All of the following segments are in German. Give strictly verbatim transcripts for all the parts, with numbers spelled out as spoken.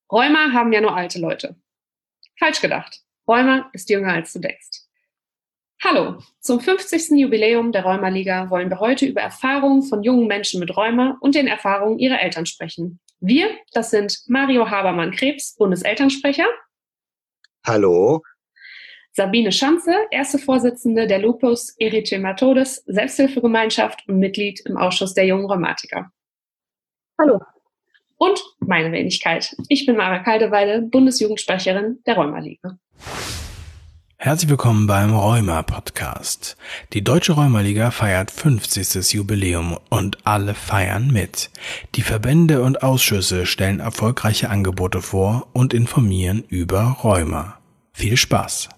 Rheuma haben ja nur alte Leute. Falsch gedacht. Rheuma ist jünger, als du denkst. Hallo, zum fünfzigsten Jubiläum der Rheuma-Liga wollen wir heute über Erfahrungen von jungen Menschen mit Rheuma und den Erfahrungen ihrer Eltern sprechen. Wir, das sind Mario Habermann-Krebs, Bundeselternsprecher. Hallo. Sabine Schanze, erste Vorsitzende der Lupus Erythematodes Selbsthilfegemeinschaft und Mitglied im Ausschuss der jungen Rheumatiker. Hallo. Und meine Wenigkeit. Ich bin Mara Kaldeweide, Bundesjugendsprecherin der Rheuma-Liga. Herzlich willkommen beim Rheuma-Podcast. Die Deutsche Rheuma-Liga feiert fünfzigstes Jubiläum und alle feiern mit. Die Verbände und Ausschüsse stellen erfolgreiche Angebote vor und informieren über Rheuma. Viel Spaß!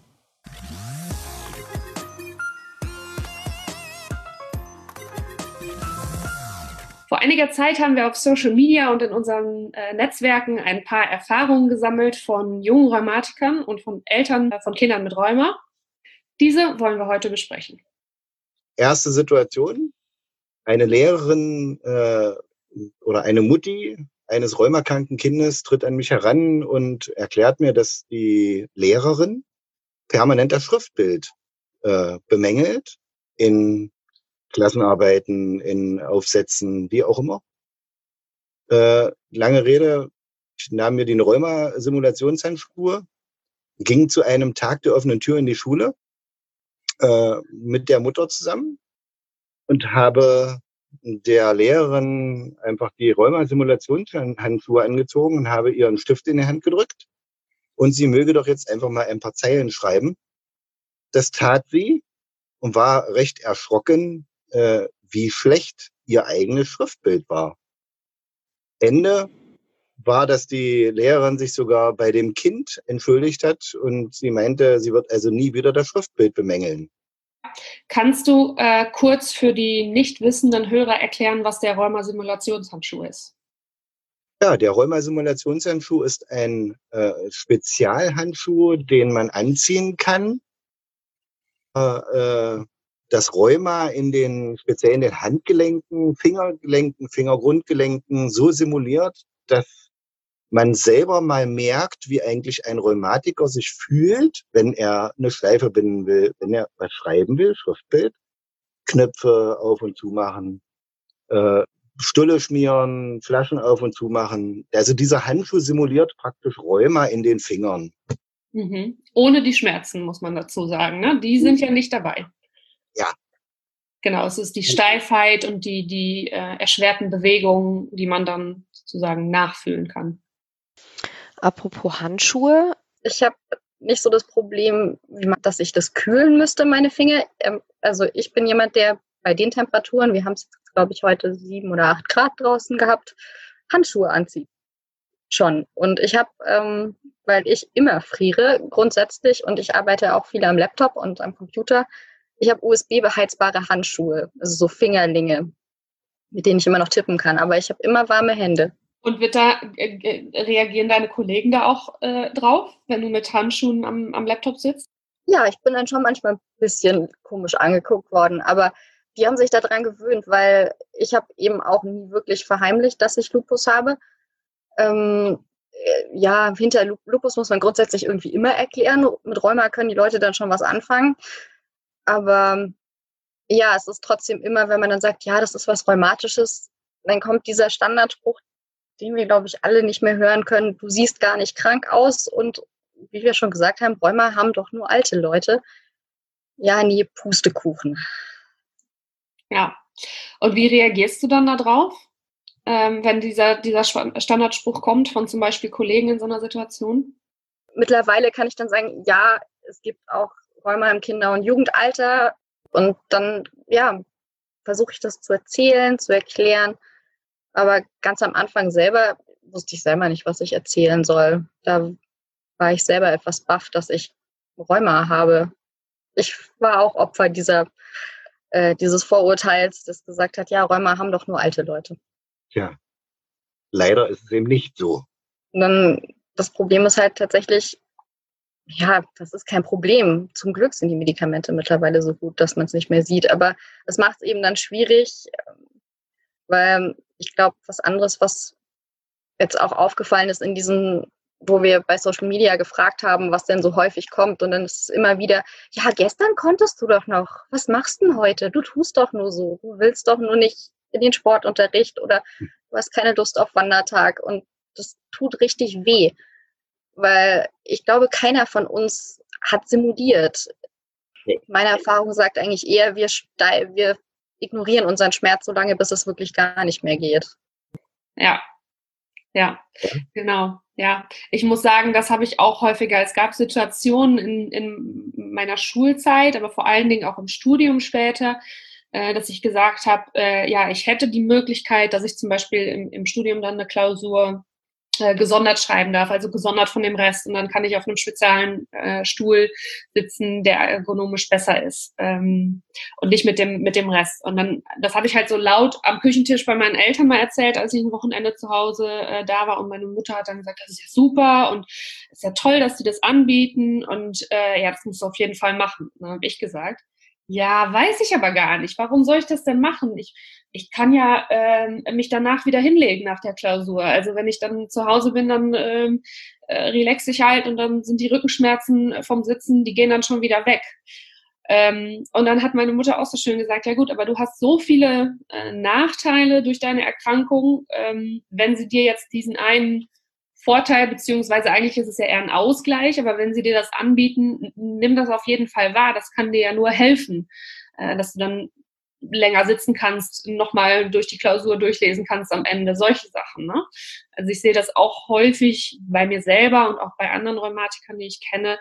Vor einiger Zeit haben wir auf Social Media und in unseren äh, Netzwerken ein paar Erfahrungen gesammelt von jungen Rheumatikern und von Eltern von Kindern mit Rheuma. Diese wollen wir heute besprechen. Erste Situation: Eine Lehrerin äh, oder eine Mutti eines rheumakranken Kindes tritt an mich heran und erklärt mir, dass die Lehrerin permanent das Schriftbild äh, bemängelt in Klassenarbeiten, in Aufsätzen, wie auch immer. Äh, lange Rede, ich nahm mir die Rheuma-Simulationshandschuhe, ging zu einem Tag der offenen Tür in die Schule äh, mit der Mutter zusammen und habe der Lehrerin einfach die Rheuma-Simulationshandschuhe angezogen und habe ihr einen Stift in die Hand gedrückt und sie möge doch jetzt einfach mal ein paar Zeilen schreiben. Das tat sie und war recht erschrocken, Äh, wie schlecht ihr eigenes Schriftbild war. Ende war, dass die Lehrerin sich sogar bei dem Kind entschuldigt hat und sie meinte, sie wird also nie wieder das Schriftbild bemängeln. Kannst du äh, kurz für die nicht wissenden Hörer erklären, was der Rheuma-Simulationshandschuh ist? Ja, der Rheuma-Simulationshandschuh ist ein äh, Spezialhandschuh, den man anziehen kann. Äh, äh, das Rheuma in den, speziell in den Handgelenken, Fingergelenken, Fingergrundgelenken so simuliert, dass man selber mal merkt, wie eigentlich ein Rheumatiker sich fühlt, wenn er eine Schleife binden will, wenn er was schreiben will, Schriftbild, Knöpfe auf und zu machen, äh, Stulle schmieren, Flaschen auf und zu machen. Also dieser Handschuh simuliert praktisch Rheuma in den Fingern. Mhm. Ohne die Schmerzen, muss man dazu sagen, ne? Die sind ja nicht dabei. Ja. Genau, es ist die Steifheit und die, die äh, erschwerten Bewegungen, die man dann sozusagen nachfühlen kann. Apropos Handschuhe, ich habe nicht so das Problem, wie man, dass ich das kühlen müsste, meine Finger. Ähm, also ich bin jemand, der bei den Temperaturen, wir haben es, glaube ich, heute sieben oder acht Grad draußen gehabt, Handschuhe anzieht. Schon. Und ich habe, ähm, weil ich immer friere grundsätzlich und ich arbeite auch viel am Laptop und am Computer, ich habe U S B-beheizbare Handschuhe, also so Fingerlinge, mit denen ich immer noch tippen kann. Aber ich habe immer warme Hände. Und wird da, äh, reagieren deine Kollegen da auch äh, drauf, wenn du mit Handschuhen am, am Laptop sitzt? Ja, ich bin dann schon manchmal ein bisschen komisch angeguckt worden. Aber die haben sich daran gewöhnt, weil ich habe eben auch nie wirklich verheimlicht, dass ich Lupus habe. Ähm, ja, hinter Lupus muss man grundsätzlich irgendwie immer erklären. Mit Rheuma können die Leute dann schon was anfangen. Aber ja, es ist trotzdem immer, wenn man dann sagt, ja, das ist was Rheumatisches, dann kommt dieser Standardspruch, den wir, glaube ich, alle nicht mehr hören können. Du siehst gar nicht krank aus und wie wir schon gesagt haben, Rheuma haben doch nur alte Leute. Ja, nee, Pustekuchen. Ja. Und wie reagierst du dann da drauf, ähm, wenn dieser, dieser Standardspruch kommt von zum Beispiel Kollegen in so einer Situation? Mittlerweile kann ich dann sagen, ja, es gibt auch Rheuma im Kinder- und Jugendalter. Und dann, ja, versuche ich das zu erzählen, zu erklären. Aber ganz am Anfang selber wusste ich selber nicht, was ich erzählen soll. Da war ich selber etwas baff, dass ich Rheuma habe. Ich war auch Opfer dieser, äh, dieses Vorurteils, das gesagt hat, ja, Rheuma haben doch nur alte Leute. Ja, leider ist es eben nicht so. Und dann, das Problem ist halt tatsächlich, ja, das ist kein Problem. Zum Glück sind die Medikamente mittlerweile so gut, dass man es nicht mehr sieht. Aber es macht es eben dann schwierig, weil ich glaube, was anderes, was jetzt auch aufgefallen ist in diesen wo wir bei Social Media gefragt haben, was denn so häufig kommt. Und dann ist es immer wieder, ja, gestern konntest du doch noch. Was machst du denn heute? Du tust doch nur so. Du willst doch nur nicht in den Sportunterricht oder du hast keine Lust auf Wandertag. Und das tut richtig weh, weil ich glaube, keiner von uns hat simuliert. Meine Erfahrung sagt eigentlich eher, wir, ste- wir ignorieren unseren Schmerz so lange, bis es wirklich gar nicht mehr geht. Ja, ja, genau. Ja, ich muss sagen, das habe ich auch häufiger. Es gab Situationen in, in meiner Schulzeit, aber vor allen Dingen auch im Studium später, äh, dass ich gesagt habe, äh, ja, ich hätte die Möglichkeit, dass ich zum Beispiel im, im Studium dann eine Klausur äh, gesondert schreiben darf, also gesondert von dem Rest. Und dann kann ich auf einem speziellen äh, Stuhl sitzen, der ergonomisch besser ist ähm, und nicht mit dem mit dem Rest. Und dann, das habe ich halt so laut am Küchentisch bei meinen Eltern mal erzählt, als ich ein Wochenende zu Hause äh, da war. Und meine Mutter hat dann gesagt, das ist ja super und es ist ja toll, dass sie das anbieten. Und äh, ja, das musst du auf jeden Fall machen. Dann habe ich gesagt, ja, weiß ich aber gar nicht. Warum soll ich das denn machen? Ich Ich kann ja ähm, mich danach wieder hinlegen nach der Klausur. Also wenn ich dann zu Hause bin, dann ähm, äh, relaxe ich halt und dann sind die Rückenschmerzen vom Sitzen, die gehen dann schon wieder weg. Ähm, und dann hat meine Mutter auch so schön gesagt, ja gut, aber du hast so viele äh, Nachteile durch deine Erkrankung, ähm, wenn sie dir jetzt diesen einen Vorteil, beziehungsweise eigentlich ist es ja eher ein Ausgleich, aber wenn sie dir das anbieten, nimm das auf jeden Fall wahr. Das kann dir ja nur helfen, äh, dass du dann länger sitzen kannst, nochmal durch die Klausur durchlesen kannst am Ende, solche Sachen. Ne? Also ich sehe das auch häufig bei mir selber und auch bei anderen Rheumatikern, die ich kenne.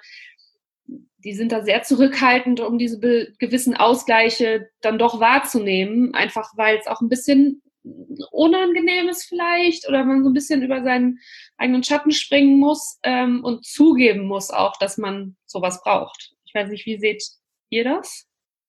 Die sind da sehr zurückhaltend, um diese gewissen Ausgleiche dann doch wahrzunehmen, einfach weil es auch ein bisschen unangenehm ist vielleicht oder man so ein bisschen über seinen eigenen Schatten springen muss ähm, und zugeben muss auch, dass man sowas braucht. Ich weiß nicht, wie seht ihr das?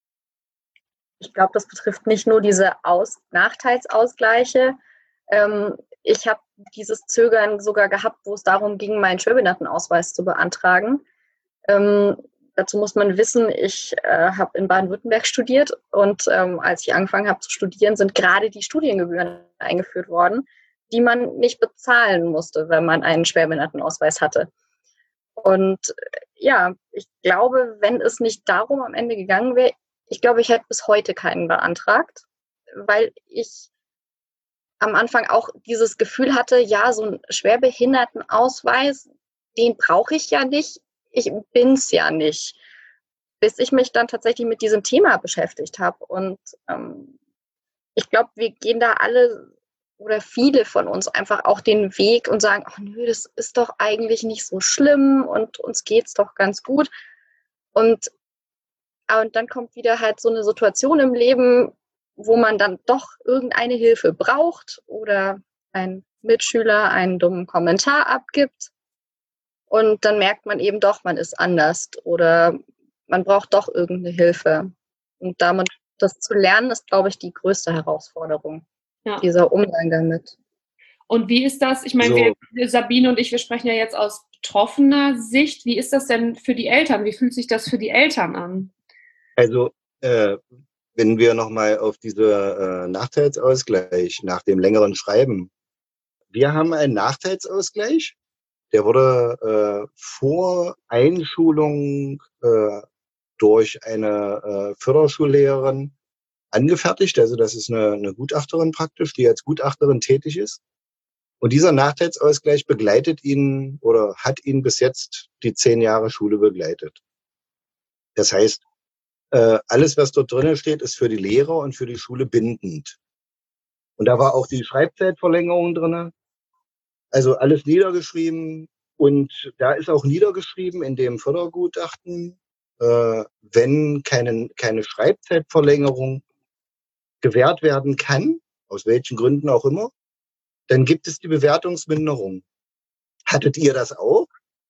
Ich glaube, das betrifft nicht nur diese Aus- Nachteilsausgleiche. Ähm, ich habe dieses Zögern sogar gehabt, wo es darum ging, meinen Schwerbehindertenausweis zu beantragen. Ähm, dazu muss man wissen, ich äh, habe in Baden-Württemberg studiert und ähm, als ich angefangen habe zu studieren, sind gerade die Studiengebühren eingeführt worden, die man nicht bezahlen musste, wenn man einen Schwerbehindertenausweis hatte. Und äh, ja, ich glaube, wenn es nicht darum am Ende gegangen wäre, ich glaube, ich hätte bis heute keinen beantragt, weil ich am Anfang auch dieses Gefühl hatte, ja, so einen Schwerbehindertenausweis, den brauche ich ja nicht, ich bin's ja nicht, bis ich mich dann tatsächlich mit diesem Thema beschäftigt habe. Und ähm, ich glaube, wir gehen da alle oder viele von uns einfach auch den Weg und sagen, ach nö, das ist doch eigentlich nicht so schlimm und uns geht's doch ganz gut. Und, und dann kommt wieder halt so eine Situation im Leben, wo man dann doch irgendeine Hilfe braucht oder ein Mitschüler einen dummen Kommentar abgibt. Und dann merkt man eben doch, man ist anders oder man braucht doch irgendeine Hilfe. Und damit das zu lernen, ist, glaube ich, die größte Herausforderung, ja. Dieser Umgang damit. Und wie ist das? Ich meine, So. wir, Sabine und ich, wir sprechen ja jetzt aus betroffener Sicht. Wie ist das denn für die Eltern? Wie fühlt sich das für die Eltern an? Also, äh, wenn wir nochmal auf diese äh, Nachteilsausgleich nach dem längeren Schreiben. Wir haben einen Nachteilsausgleich. Der wurde äh, vor Einschulung äh, durch eine äh, Förderschullehrerin angefertigt. Also das ist eine, eine Gutachterin praktisch, die als Gutachterin tätig ist. Und dieser Nachteilsausgleich begleitet ihn oder hat ihn bis jetzt die zehn Jahre Schule begleitet. Das heißt, äh, alles, was dort drinnen steht, ist für die Lehrer und für die Schule bindend. Und da war auch die Schreibzeitverlängerung drinne. Also alles niedergeschrieben. Und da ist auch niedergeschrieben in dem Fördergutachten, äh, wenn keine, keine Schreibzeitverlängerung gewährt werden kann, aus welchen Gründen auch immer, dann gibt es die Bewertungsminderung. Hattet ihr das auch?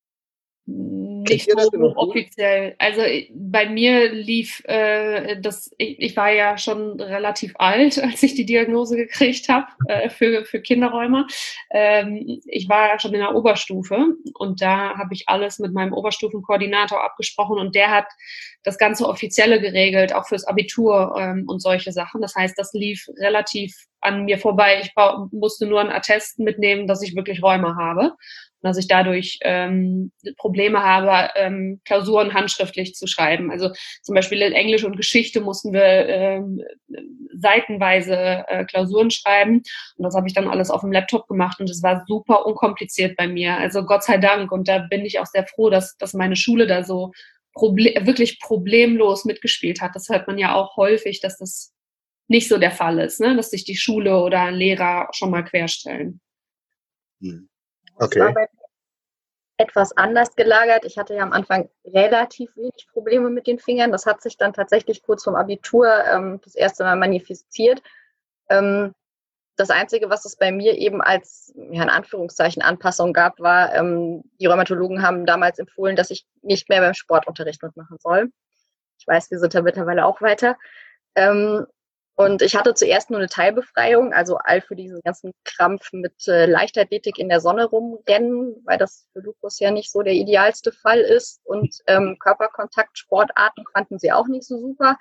Nicht so offiziell. Also bei mir lief äh, das, ich, ich war ja schon relativ alt, als ich die Diagnose gekriegt habe äh, für, für Kinderrheuma. Ähm, ich war ja schon in der Oberstufe und da habe ich alles mit meinem Oberstufenkoordinator abgesprochen und der hat das ganze Offizielle geregelt, auch fürs Abitur ähm, und solche Sachen. Das heißt, das lief relativ an mir vorbei. Ich musste nur einen Attest mitnehmen, dass ich wirklich Rheuma habe. dass ich dadurch ähm, Probleme habe, ähm, Klausuren handschriftlich zu schreiben. Also zum Beispiel in Englisch und Geschichte mussten wir ähm, seitenweise äh, Klausuren schreiben und das habe ich dann alles auf dem Laptop gemacht und es war super unkompliziert bei mir. Also Gott sei Dank, und da bin ich auch sehr froh, dass, dass meine Schule da so Proble- wirklich problemlos mitgespielt hat. Das hört man ja auch häufig, dass das nicht so der Fall ist, ne? Dass sich die Schule oder Lehrer schon mal querstellen. Hm. Das war Okay. bei mir etwas anders gelagert. Ich hatte ja am Anfang relativ wenig Probleme mit den Fingern. Das hat sich dann tatsächlich kurz vorm Abitur ähm, das erste Mal manifestiert. Ähm, das Einzige, was es bei mir eben als, ja, in Anführungszeichen, Anpassung gab, war, ähm, die Rheumatologen haben damals empfohlen, dass ich nicht mehr beim Sportunterricht mitmachen soll. Ich weiß, wir sind da mittlerweile auch weiter. Ähm, Und ich hatte zuerst nur eine Teilbefreiung, also all für diesen ganzen Krampf mit äh, Leichtathletik in der Sonne rumrennen, weil das für Lupus ja nicht so der idealste Fall ist. Und ähm, Körperkontaktsportarten fanden sie auch nicht so super.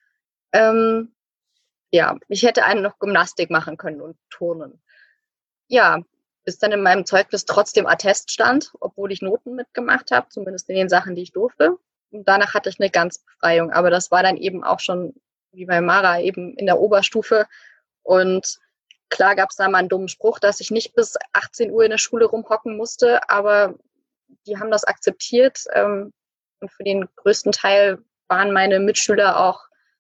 Ähm, ja, ich hätte einen noch Gymnastik machen können und Turnen. Ja, bis dann in meinem Zeugnis trotzdem Attest stand, obwohl ich Noten mitgemacht habe, zumindest in den Sachen, die ich durfte. Und danach hatte ich eine Ganzbefreiung. Aber das war dann eben auch schon wie bei Mara eben in der Oberstufe. Und klar gab es da mal einen dummen Spruch, dass ich nicht bis achtzehn Uhr in der Schule rumhocken musste, aber die haben das akzeptiert. Ähm, und für den größten Teil waren meine Mitschüler auch,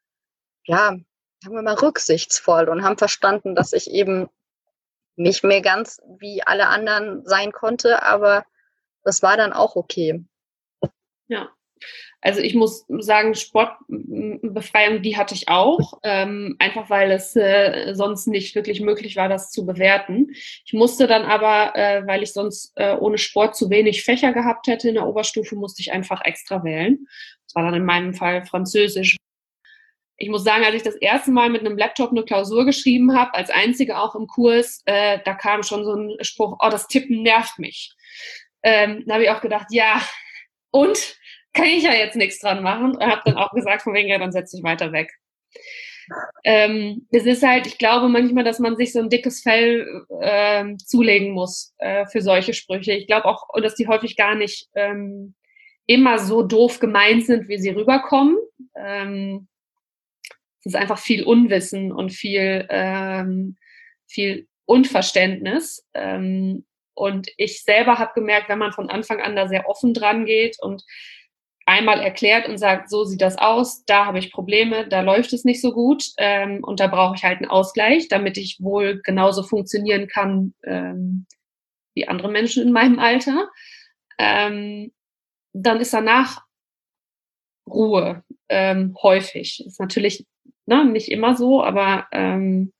ja, sagen wir mal, rücksichtsvoll und haben verstanden, dass ich eben nicht mehr ganz wie alle anderen sein konnte, aber das war dann auch okay. Ja. Also ich muss sagen, Sportbefreiung, die hatte ich auch, ähm, einfach weil es äh, sonst nicht wirklich möglich war, das zu bewerten. Ich musste dann aber, äh, weil ich sonst äh, ohne Sport zu wenig Fächer gehabt hätte in der Oberstufe, musste ich einfach extra wählen. Das war dann in meinem Fall Französisch. Ich muss sagen, als ich das erste Mal mit einem Laptop eine Klausur geschrieben habe, als einzige auch im Kurs, äh, da kam schon so ein Spruch, oh, das Tippen nervt mich. Ähm, da habe ich auch gedacht, ja, und? Kann ich ja jetzt nichts dran machen. Und habe dann auch gesagt, von wegen, ja, dann setze ich weiter weg. Ähm, es ist halt, ich glaube manchmal, dass man sich so ein dickes Fell äh, zulegen muss äh, für solche Sprüche. Ich glaube auch, dass die häufig gar nicht ähm, immer so doof gemeint sind, wie sie rüberkommen. Ähm, es ist einfach viel Unwissen und viel, ähm, viel Unverständnis. Ähm, und ich selber habe gemerkt, wenn man von Anfang an da sehr offen dran geht und einmal erklärt und sagt, so sieht das aus, da habe ich Probleme, da läuft es nicht so gut ähm, und da brauche ich halt einen Ausgleich, damit ich wohl genauso funktionieren kann ähm, wie andere Menschen in meinem Alter. Ähm, dann ist danach Ruhe ähm, häufig. Ist natürlich ne, nicht immer so, aber ähm,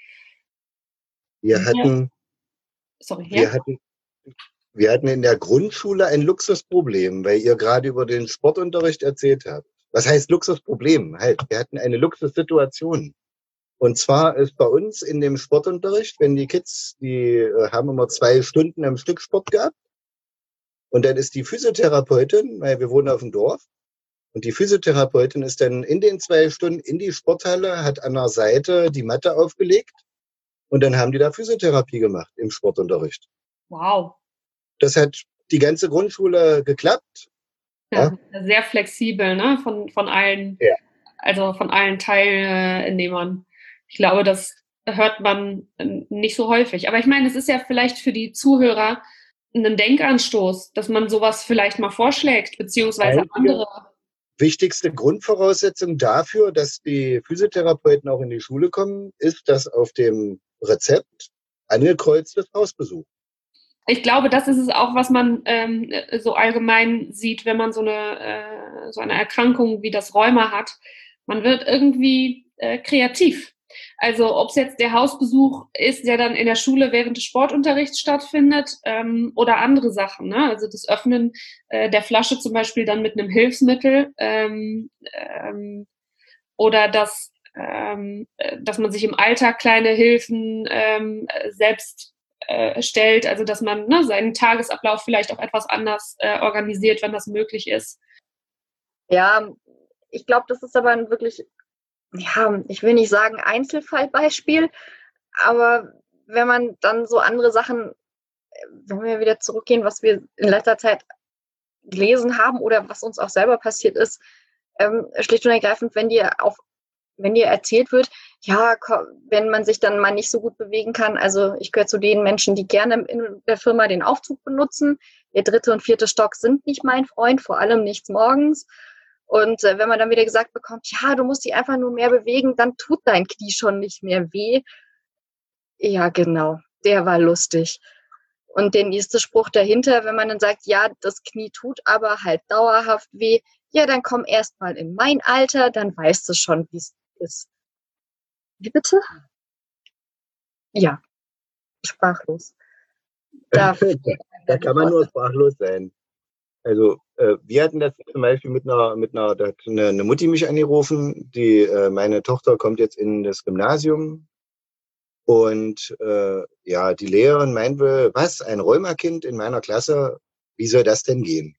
Wir ja, hatten, sorry, ja. wir hatten, wir hatten in der Grundschule ein Luxusproblem, weil ihr gerade über den Sportunterricht erzählt habt. Was heißt Luxusproblem? Halt, wir hatten eine Luxussituation. Und zwar ist bei uns in dem Sportunterricht, wenn die Kids, die äh, haben immer zwei Stunden am Stück Sport gehabt. Und dann ist die Physiotherapeutin, weil wir wohnen auf dem Dorf, und die Physiotherapeutin ist dann in den zwei Stunden in die Sporthalle, hat an der Seite die Matte aufgelegt und dann haben die da Physiotherapie gemacht im Sportunterricht. Wow. Das hat die ganze Grundschule geklappt. Ja, ja. Sehr flexibel, ne? Von, von allen, ja. also von allen Teilnehmern. Ich glaube, das hört man nicht so häufig. Aber ich meine, es ist ja vielleicht für die Zuhörer ein Denkanstoß, dass man sowas vielleicht mal vorschlägt, beziehungsweise Einzige, andere. Wichtigste Grundvoraussetzung dafür, dass die Physiotherapeuten auch in die Schule kommen, ist, dass auf dem Rezept angekreuzt ist Hausbesuch. Ich glaube, das ist es auch, was man ähm, so allgemein sieht, wenn man so eine, äh, so eine Erkrankung wie das Rheuma hat. Man wird irgendwie äh, kreativ. Also ob es jetzt der Hausbesuch ist, der dann in der Schule während des Sportunterrichts stattfindet ähm, oder andere Sachen. Ne? Also das Öffnen äh, der Flasche zum Beispiel dann mit einem Hilfsmittel ähm, ähm, oder das, ähm, dass man sich im Alltag kleine Hilfen ähm, selbst äh, stellt. Also dass man ne, seinen Tagesablauf vielleicht auch etwas anders äh, organisiert, wenn das möglich ist. Ja, ich glaube, das ist aber ein wirklich, ja, ich will nicht sagen Einzelfallbeispiel, aber wenn man dann so andere Sachen wenn wir wieder zurückgehen, was wir in letzter Zeit gelesen haben oder was uns auch selber passiert ist, ähm, schlicht und ergreifend, wenn dir auf, wenn dir erzählt wird, ja, wenn man sich dann mal nicht so gut bewegen kann, also ich gehöre zu den Menschen, die gerne in der Firma den Aufzug benutzen. Der dritte und vierte Stock sind nicht mein Freund, vor allem nichts morgens. Und äh, wenn man dann wieder gesagt bekommt, ja, du musst dich einfach nur mehr bewegen, dann tut dein Knie schon nicht mehr weh. Ja, genau, der war lustig. Und der nächste Spruch dahinter, wenn man dann sagt, ja, das Knie tut aber halt dauerhaft weh, ja, dann komm erst mal in mein Alter, dann weißt du schon, wie es ist. Wie bitte? Ja, sprachlos. Da, da kann man nur sprachlos sein. Also äh, wir hatten das zum Beispiel mit einer, mit einer, da hat eine, eine Mutti mich angerufen, die, äh, meine Tochter kommt jetzt in das Gymnasium und äh, ja, die Lehrerin meinte, was, ein Rheumakind in meiner Klasse, wie soll das denn gehen?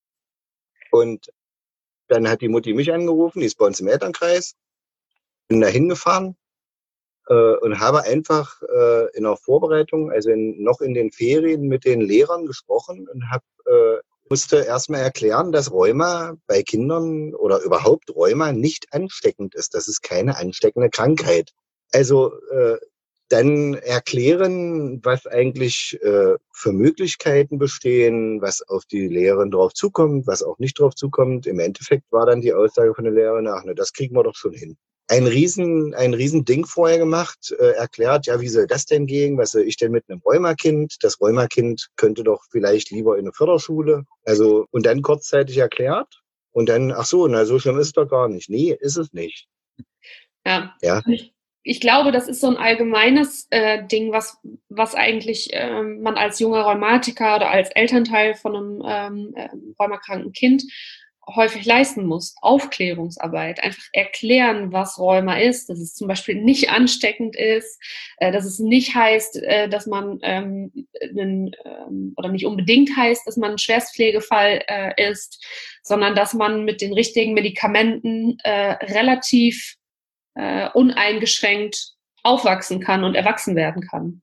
Und dann hat die Mutti mich angerufen, die ist bei uns im Elternkreis, bin da hingefahren äh, und habe einfach äh, in der Vorbereitung, also in, noch in den Ferien mit den Lehrern gesprochen und habe äh, musste erstmal erklären, dass Rheuma bei Kindern oder überhaupt Rheuma nicht ansteckend ist. Das ist keine ansteckende Krankheit. Also äh, dann erklären, was eigentlich äh, für Möglichkeiten bestehen, was auf die Lehrerin drauf zukommt, was auch nicht drauf zukommt. Im Endeffekt war dann die Aussage von der Lehrerin, ach ne, das kriegen wir doch schon hin. Ein riesen, ein riesen Ding vorher gemacht, äh, erklärt, ja, wie soll das denn gehen? Was soll ich denn mit einem Rheumakind? Das Rheumakind könnte doch vielleicht lieber in eine Förderschule. Also, und dann kurzzeitig erklärt und dann, ach so, na, so schlimm ist es doch gar nicht. Nee, ist es nicht. Ja. Ja. Ich, ich glaube, das ist so ein allgemeines äh, Ding, was, was eigentlich ähm, man als junger Rheumatiker oder als Elternteil von einem ähm, äh, rheumakranken Kind häufig leisten muss. Aufklärungsarbeit, einfach erklären, was Rheuma ist, dass es zum Beispiel nicht ansteckend ist, äh, dass es nicht heißt, äh, dass man ähm, einen, ähm, oder nicht unbedingt heißt, dass man ein Schwerstpflegefall äh, ist, sondern dass man mit den richtigen Medikamenten äh, relativ äh, uneingeschränkt aufwachsen kann und erwachsen werden kann.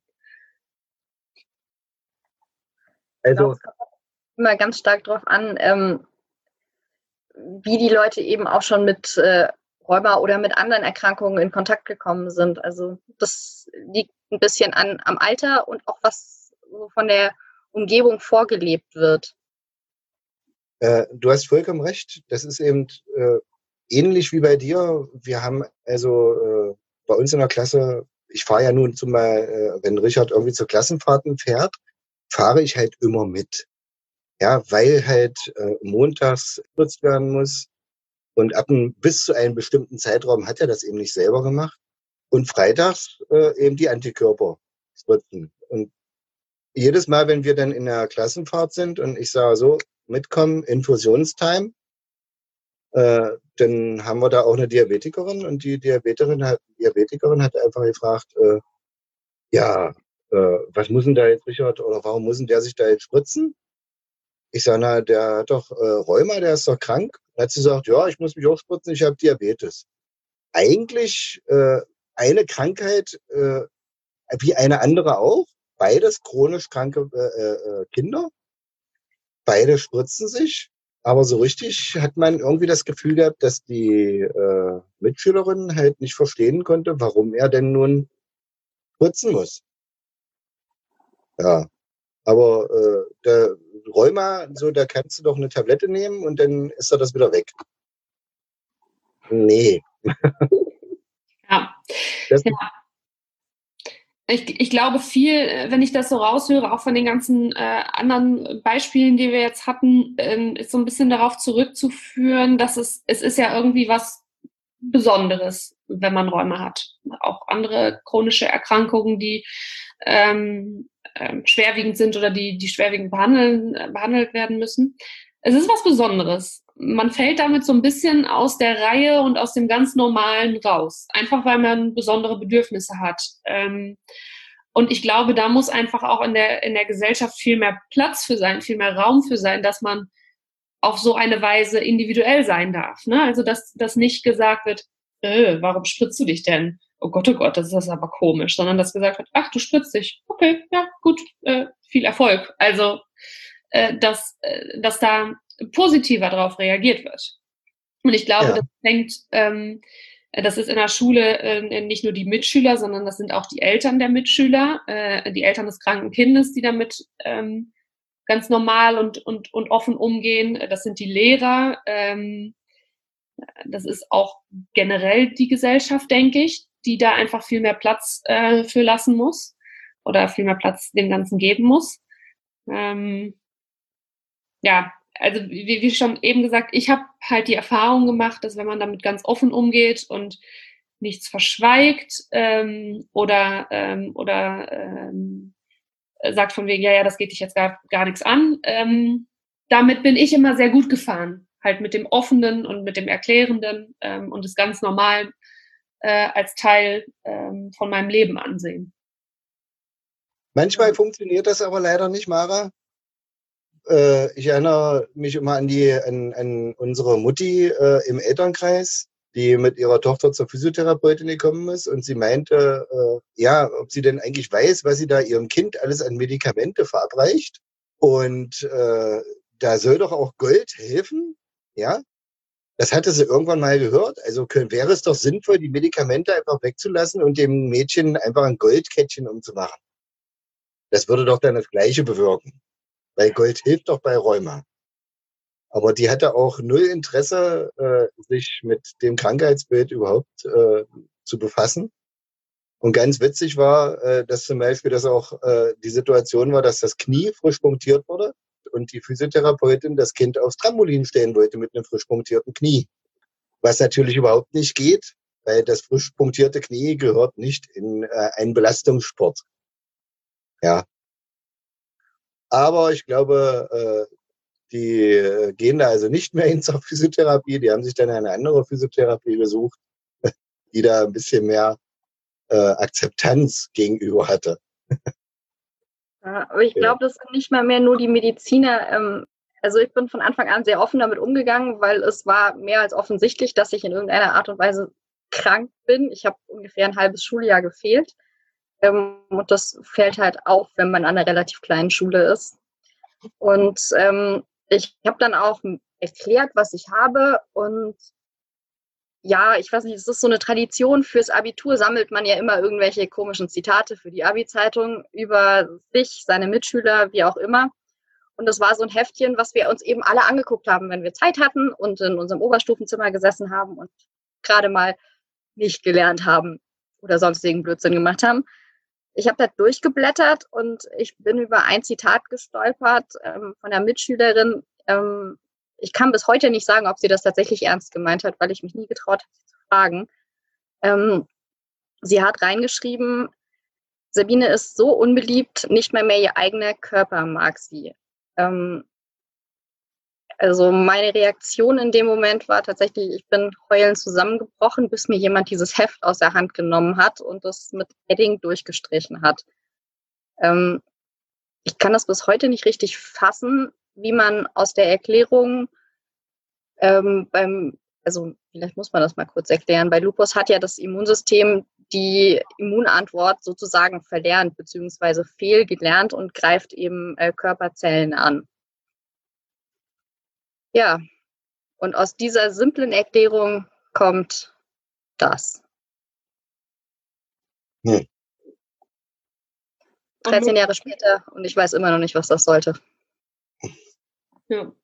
Also es kommt immer ganz stark drauf an, ähm, wie die Leute eben auch schon mit äh, Rheuma oder mit anderen Erkrankungen in Kontakt gekommen sind. Also das liegt ein bisschen an, am Alter und auch was so von der Umgebung vorgelebt wird. Äh, du hast vollkommen recht. Das ist eben äh, ähnlich wie bei dir. Wir haben also äh, bei uns in der Klasse, ich fahre ja nun zumal, äh, wenn Richard irgendwie zur Klassenfahrten fährt, fahre ich halt immer mit. Ja, weil halt äh, montags gespritzt werden muss und ab ein, bis zu einem bestimmten Zeitraum hat er das eben nicht selber gemacht und freitags äh, eben die Antikörper spritzen. Und jedes Mal, wenn wir dann in der Klassenfahrt sind und ich sage so, mitkommen, Infusionstime, äh, dann haben wir da auch eine Diabetikerin und die Diabetikerin hat, Diabetikerin hat einfach gefragt, äh, ja, äh, was muss denn da jetzt Richard oder warum muss denn der sich da jetzt spritzen? Ich sage, na, der hat doch äh, Rheuma, der ist doch krank. Dann hat sie gesagt, ja, ich muss mich auch spritzen, ich habe Diabetes. Eigentlich äh, eine Krankheit äh, wie eine andere auch. Beides chronisch kranke äh, äh, Kinder. Beide spritzen sich. Aber so richtig hat man irgendwie das Gefühl gehabt, dass die äh, Mitschülerin halt nicht verstehen konnte, warum er denn nun spritzen muss. Ja. Aber äh, der Rheuma, so, da kannst du doch eine Tablette nehmen und dann ist er das wieder weg. Nee. Ja. Das, ja. Ich, ich glaube viel, wenn ich das so raushöre, auch von den ganzen äh, anderen Beispielen, die wir jetzt hatten, ähm, ist so ein bisschen darauf zurückzuführen, dass es, es ist ja irgendwie was Besonderes, wenn man Rheuma hat. Auch andere chronische Erkrankungen, die ähm, ähm, schwerwiegend sind oder die, die schwerwiegend behandeln, äh, behandelt werden müssen. Es ist was Besonderes. Man fällt damit so ein bisschen aus der Reihe und aus dem ganz Normalen raus. Einfach weil man besondere Bedürfnisse hat. Ähm, und ich glaube, da muss einfach auch in der, in der Gesellschaft viel mehr Platz für sein, viel mehr Raum für sein, dass man auf so eine Weise individuell sein darf. Ne? Also, dass, dass nicht gesagt wird, äh, warum spritzt du dich denn? oh Gott, oh Gott, das ist das aber komisch, sondern dass gesagt wird, ach, du spritzt dich, okay, ja, gut, äh, viel Erfolg. Also, äh, dass, äh, dass da positiver drauf reagiert wird. Und ich glaube, Ja. das fängt, ähm, das ist in der Schule äh, nicht nur die Mitschüler, sondern das sind auch die Eltern der Mitschüler, äh, die Eltern des kranken Kindes, die damit ähm, ganz normal und, und, und offen umgehen. Das sind die Lehrer. Ähm, das ist auch generell die Gesellschaft, denke ich, die da einfach viel mehr Platz äh, für lassen muss oder viel mehr Platz dem Ganzen geben muss. Ähm, ja, also wie, wie schon eben gesagt, ich habe halt die Erfahrung gemacht, dass wenn man damit ganz offen umgeht und nichts verschweigt ähm, oder, ähm, oder ähm, sagt von wegen, ja, ja, das geht dich jetzt gar, gar nichts an, ähm, damit bin ich immer sehr gut gefahren. Halt mit dem Offenen und mit dem Erklärenden ähm, und es ganz normal äh, als Teil ähm, von meinem Leben ansehen. Manchmal funktioniert das aber leider nicht, Mara. Äh, ich erinnere mich immer an die, an, an unsere Mutti äh, im Elternkreis, die mit ihrer Tochter zur Physiotherapeutin gekommen ist und sie meinte, äh, ja, ob sie denn eigentlich weiß, was sie da ihrem Kind alles an Medikamente verabreicht. Und äh, da soll doch auch Gold helfen, ja. Das hatte sie irgendwann mal gehört. Also können, wäre es doch sinnvoll, die Medikamente einfach wegzulassen und dem Mädchen einfach ein Goldkettchen umzumachen. Das würde doch dann das Gleiche bewirken. Weil Gold hilft doch bei Rheuma. Aber die hatte auch null Interesse, äh, sich mit dem Krankheitsbild überhaupt äh, zu befassen. Und ganz witzig war, äh, dass zum Beispiel das auch äh, die Situation war, dass das Knie frisch punktiert wurde und die Physiotherapeutin das Kind aufs Trampolin stellen wollte mit einem frisch punktierten Knie. Was natürlich überhaupt nicht geht, weil das frisch punktierte Knie gehört nicht in äh, einen Belastungssport. Ja. Aber ich glaube, äh, die äh, gehen da also nicht mehr hin zur Physiotherapie. Die haben sich dann eine andere Physiotherapie gesucht, die da ein bisschen mehr äh, Akzeptanz gegenüber hatte. Ja, aber ich glaube, das sind nicht mal mehr nur die Mediziner. Ähm, also ich bin von Anfang an sehr offen damit umgegangen, weil es war mehr als offensichtlich, dass ich in irgendeiner Art und Weise krank bin. Ich habe ungefähr ein halbes Schuljahr gefehlt. Ähm, und das fällt halt auf, wenn man an einer relativ kleinen Schule ist. Und ähm, ich habe dann auch erklärt, was ich habe. Und ja, ich weiß nicht, es ist so eine Tradition, fürs Abitur sammelt man ja immer irgendwelche komischen Zitate für die Abi-Zeitung über sich, seine Mitschüler, wie auch immer. Und das war so ein Heftchen, was wir uns eben alle angeguckt haben, wenn wir Zeit hatten und in unserem Oberstufenzimmer gesessen haben und gerade mal nicht gelernt haben oder sonstigen Blödsinn gemacht haben. Ich habe da durchgeblättert und ich bin über ein Zitat gestolpert ähm, von einer Mitschülerin. Ähm, ich kann bis heute nicht sagen, ob sie das tatsächlich ernst gemeint hat, weil ich mich nie getraut habe, sie zu fragen. Ähm, sie hat reingeschrieben, Sabine ist so unbeliebt, nicht mehr mehr ihr eigener Körper mag sie. Ähm, also meine Reaktion in dem Moment war tatsächlich, ich bin heulend zusammengebrochen, bis mir jemand dieses Heft aus der Hand genommen hat und das mit Edding durchgestrichen hat. Ähm, ich kann das bis heute nicht richtig fassen, wie man aus der Erklärung ähm, beim, also vielleicht muss man das mal kurz erklären, bei Lupus hat ja das Immunsystem die Immunantwort sozusagen verlernt bzw. fehlgelernt und greift eben äh, Körperzellen an. Ja, und aus dieser simplen Erklärung kommt das. Hm. dreizehn Jahre später und ich weiß immer noch nicht, was das sollte. Ja.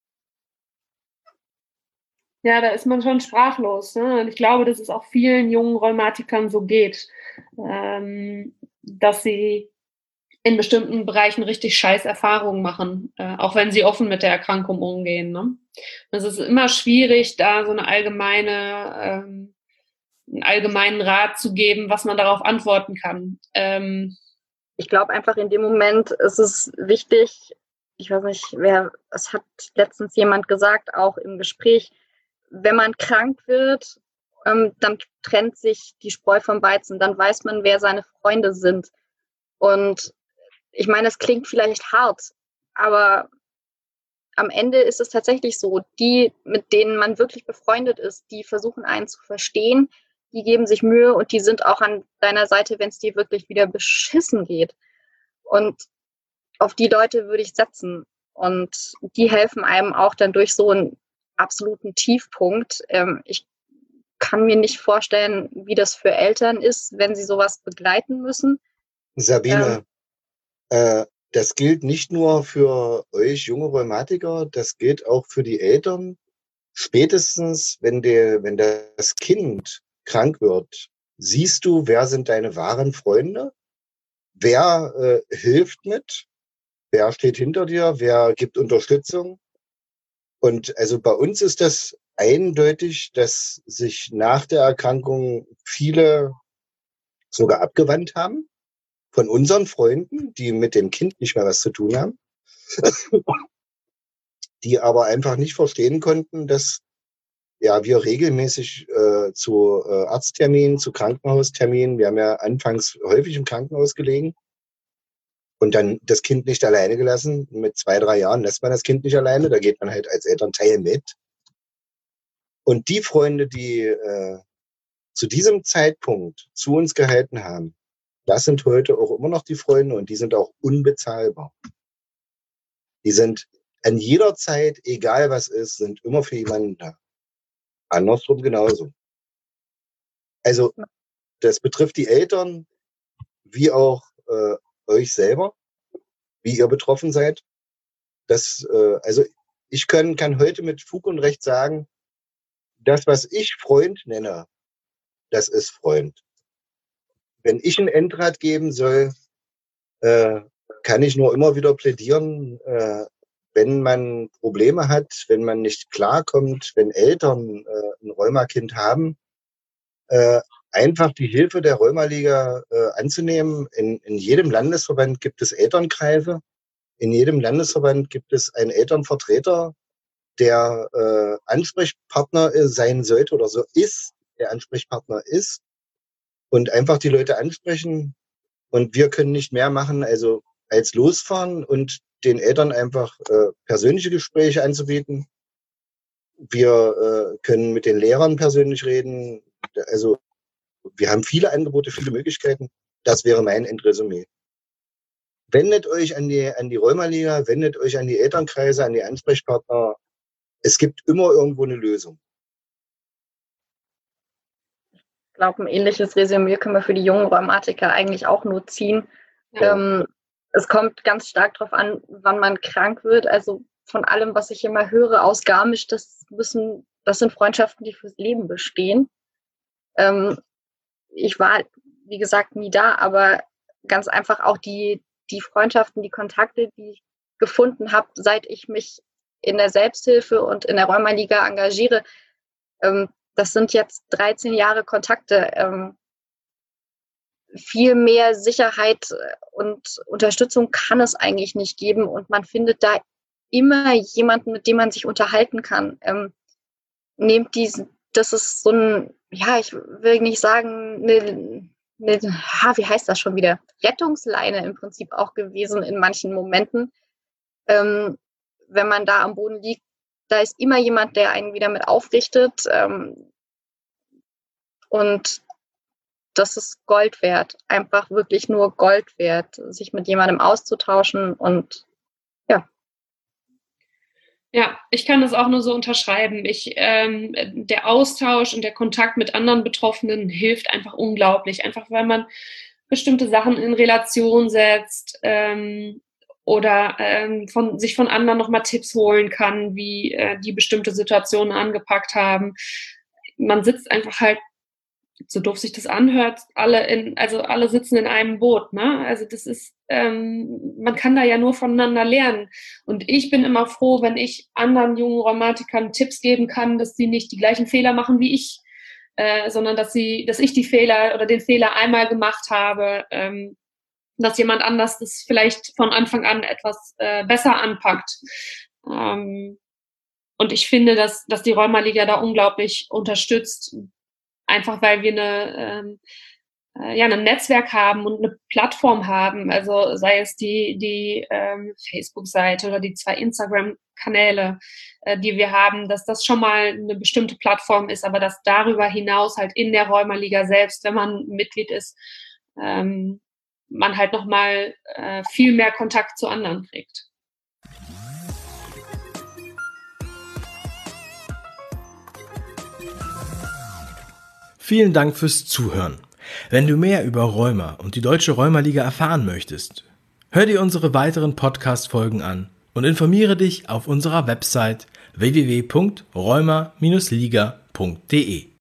Ja, da ist man schon sprachlos. Ne? Und ich glaube, dass es auch vielen jungen Rheumatikern so geht, ähm, dass sie in bestimmten Bereichen richtig scheiß Erfahrungen machen, äh, auch wenn sie offen mit der Erkrankung umgehen. Ne? Es ist immer schwierig, da so eine allgemeine, ähm, einen allgemeinen Rat zu geben, was man darauf antworten kann. Ähm, ich glaube einfach in dem Moment ist es wichtig, ich weiß nicht, wer, es hat letztens jemand gesagt, auch im Gespräch, wenn man krank wird, ähm, dann trennt sich die Spreu vom Weizen, dann weiß man, wer seine Freunde sind. Und ich meine, es klingt vielleicht hart, aber am Ende ist es tatsächlich so, die, mit denen man wirklich befreundet ist, die versuchen einen zu verstehen, die geben sich Mühe und die sind auch an deiner Seite, wenn es dir wirklich wieder beschissen geht. Und auf die Leute würde ich setzen. Und die helfen einem auch dann durch so einen absoluten Tiefpunkt. Ähm, ich kann mir nicht vorstellen, wie das für Eltern ist, wenn sie sowas begleiten müssen. Sabine, ähm, äh, das gilt nicht nur für euch junge Rheumatiker, das gilt auch für die Eltern. Spätestens, wenn, der, wenn das Kind krank wird, siehst du, wer sind deine wahren Freunde, wer äh, hilft mit, wer steht hinter dir, wer gibt Unterstützung. Und also bei uns ist das eindeutig, dass sich nach der Erkrankung viele sogar abgewandt haben von unseren Freunden, die mit dem Kind nicht mehr was zu tun haben, die aber einfach nicht verstehen konnten, dass ja wir regelmäßig äh, zu äh, Arztterminen, zu Krankenhausterminen, wir haben ja anfangs häufig im Krankenhaus gelegen und dann das Kind nicht alleine gelassen. Mit zwei, drei Jahren lässt man das Kind nicht alleine, da geht man halt als Elternteil mit. Und die Freunde, die äh, zu diesem Zeitpunkt zu uns gehalten haben, das sind heute auch immer noch die Freunde und die sind auch unbezahlbar. Die sind an jeder Zeit, egal was ist, sind immer für jemanden da. Andersrum genauso. Also das betrifft die Eltern wie auch äh, euch selber, wie ihr betroffen seid. Das, äh, also ich kann, kann heute mit Fug und Recht sagen, das, was ich Freund nenne, das ist Freund. Wenn ich einen Endrat geben soll, äh, kann ich nur immer wieder plädieren, äh, wenn man Probleme hat, wenn man nicht klarkommt, wenn Eltern äh, ein Rheumakind haben, äh, einfach die Hilfe der Rheumaliga äh, anzunehmen. In, in jedem Landesverband gibt es Elternkreise. In jedem Landesverband gibt es einen Elternvertreter, der äh, Ansprechpartner sein sollte oder so ist, der Ansprechpartner ist und einfach die Leute ansprechen. Und wir können nicht mehr machen, also als losfahren und den Eltern einfach äh, persönliche Gespräche anzubieten. Wir äh, können mit den Lehrern persönlich reden. Also wir haben viele Angebote, viele Möglichkeiten. Das wäre mein Endresümee. Wendet euch an die, an die Rheumaliga, wendet euch an die Elternkreise, an die Ansprechpartner. Es gibt immer irgendwo eine Lösung. Ich glaube, ein ähnliches Resümee können wir für die jungen Rheumatiker eigentlich auch nur ziehen. Ja. Ähm, es kommt ganz stark darauf an, wann man krank wird. Also von allem, was ich immer höre aus Garmisch, das müssen, das sind Freundschaften, die fürs Leben bestehen. Ähm, ich war, wie gesagt, nie da, aber ganz einfach auch die, die Freundschaften, die Kontakte, die ich gefunden habe, seit ich mich in der Selbsthilfe und in der Rheumaliga engagiere, ähm, das sind jetzt dreizehn Jahre Kontakte. Ähm, viel mehr Sicherheit und Unterstützung kann es eigentlich nicht geben und man findet da immer jemanden, mit dem man sich unterhalten kann. Ähm, nehmt diesen, das ist so ein, ja, ich will nicht sagen, eine, eine, ha, wie heißt das schon wieder? Rettungsleine im Prinzip auch gewesen in manchen Momenten. Ähm, wenn man da am Boden liegt, da ist immer jemand, der einen wieder mit aufrichtet. Ähm, und das ist Gold wert. Einfach wirklich nur Gold wert, sich mit jemandem auszutauschen und ja. Ja, ich kann das auch nur so unterschreiben. Ich, ähm, der Austausch und der Kontakt mit anderen Betroffenen hilft einfach unglaublich. Einfach weil man bestimmte Sachen in Relation setzt ähm, oder ähm, von, sich von anderen nochmal Tipps holen kann, wie äh, die bestimmte Situationen angepackt haben. Man sitzt einfach halt, so doof sich das anhört, alle in, also alle sitzen in einem Boot, ne? Also das ist, ähm, man kann da ja nur voneinander lernen. Und ich bin immer froh, wenn ich anderen jungen Rheumatikern Tipps geben kann, dass sie nicht die gleichen Fehler machen wie ich, äh, sondern dass sie, dass ich die Fehler oder den Fehler einmal gemacht habe, ähm, dass jemand anders das vielleicht von Anfang an etwas äh, besser anpackt. Ähm, und ich finde, dass, dass die Rheumaliga da unglaublich unterstützt. Einfach weil wir eine, ähm, äh, ja, ein Netzwerk haben und eine Plattform haben, also sei es die, die ähm, Facebook-Seite oder die zwei Instagram-Kanäle, äh, die wir haben, dass das schon mal eine bestimmte Plattform ist, aber dass darüber hinaus halt in der Rheumaliga selbst, wenn man Mitglied ist, ähm, man halt nochmal äh, viel mehr Kontakt zu anderen kriegt. Vielen Dank fürs Zuhören. Wenn du mehr über Rheuma und die Deutsche Rheumaliga erfahren möchtest, hör dir unsere weiteren Podcast-Folgen an und informiere dich auf unserer Website w w w punkt rheuma Bindestrich liga punkt de.